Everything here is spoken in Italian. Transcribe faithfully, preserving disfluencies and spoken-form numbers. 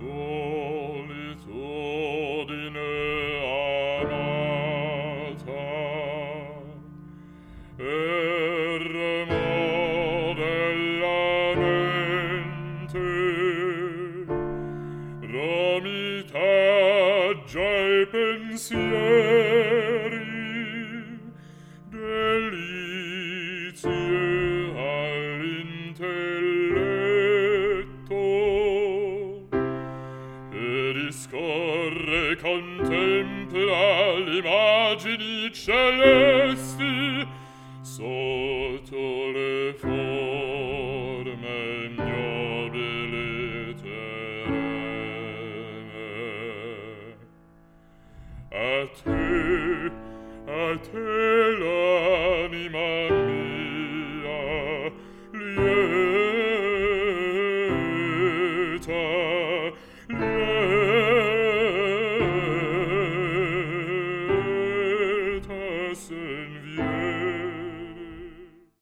solitudine amata, e remo della mente, romitaggia e pensieri, delizie all'intelletto, e discorre contempla l'immagini celesti sotto le forme ignobili terrene. A te, a te l'anima mia lieta, lieta se